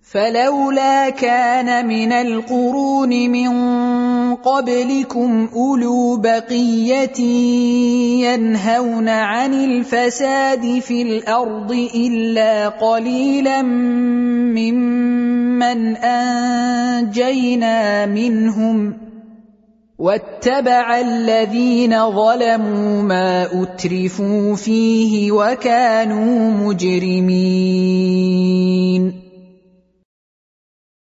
فلولا كان من القرون من قبلكم أولو بقية ينهون عن الفساد في الأرض إلا قليلا ممن أنجينا منهم واتبع الذين ظلموا ما أترفوا فيه وكانوا مجرمين